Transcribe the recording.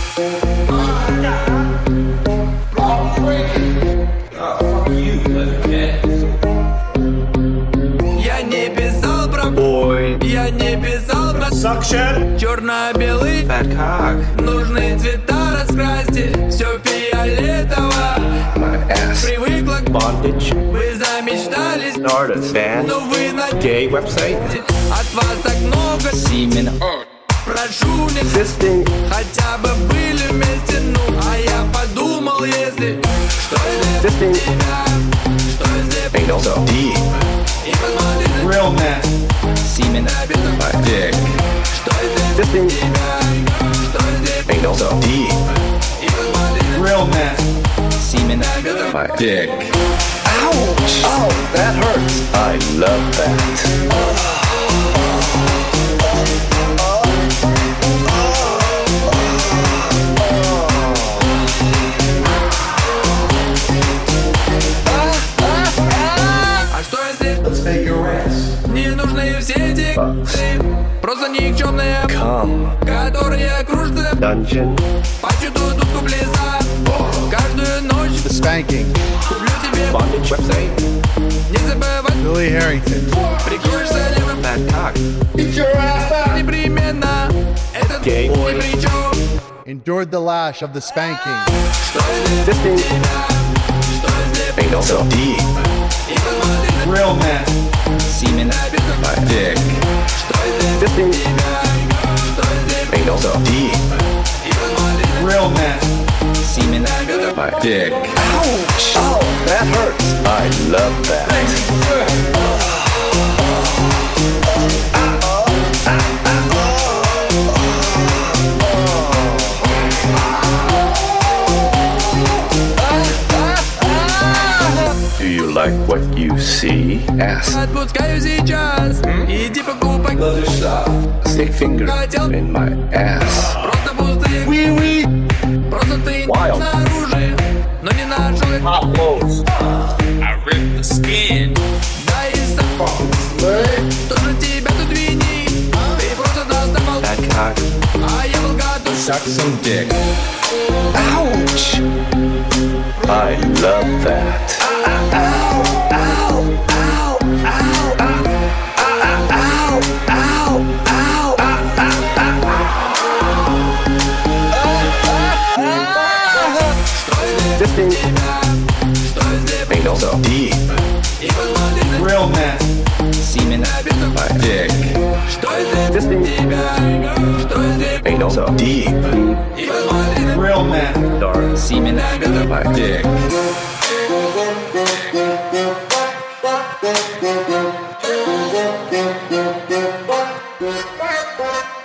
Я не писал про я не писал про Suction. черно-белый Fat cock. Нужные цвета раскрасьте, все фиолетово. My ass. Привыкла к Bondage. вы замечтались, Artist. Band. но вы на Gay website. от вас так много. Semen. Прошу не Fisting. хотя бы были вместе, ну а я подумал, если что если Fisting. тебя, что если Anal. So deep. и посмотреть на Real man. Semen. My dick. что если Fisting. тебя, что если Anal. So deep. и посмотреть на Real man. Semen. My dick. Ouch! Oh, that hurts. I love that. А что если Let's make your ass. не нужны все эти просто никчемные, Come. которые кружатся Dungeon. почету дудку пляса. Каждую ночь The Spanking, куплю тебе, Bondage website. не забывай, Billy Harrington. прикроешься левым Fat cock. непременно. Этот Gay ни boy. при чем. Endured the lash of the spanking. Что если Fisting. тебя, что если Anal. So deep. и посмотреть на Real man. Semen. My dick. что если Fisting. тебя, что если Anal. So deep. и посмотреть на Real man. Semen. My dick. Ouch! Oh, that hurts. I love that. Do you like what you see? Ass. Отпускаю сейчас. Иди покупай. Stick finger in my ass. Просто пустые. Просто ты Wild. снаружи, но не нашел их. Hot blows. I ripped the skin. Да и сам. Тоже тебя тут винить. Ты просто доставал, Fat cock. а я был готов. Suck some dick. Ouch! I love that. Fisting. Что если Anal. So deep. и посмотреть на Real man. Semen. My dick. что если Fisting. тебя, что если Anal. So deep. и посмотреть на Real man. Dark. Semen. My dick. Bye.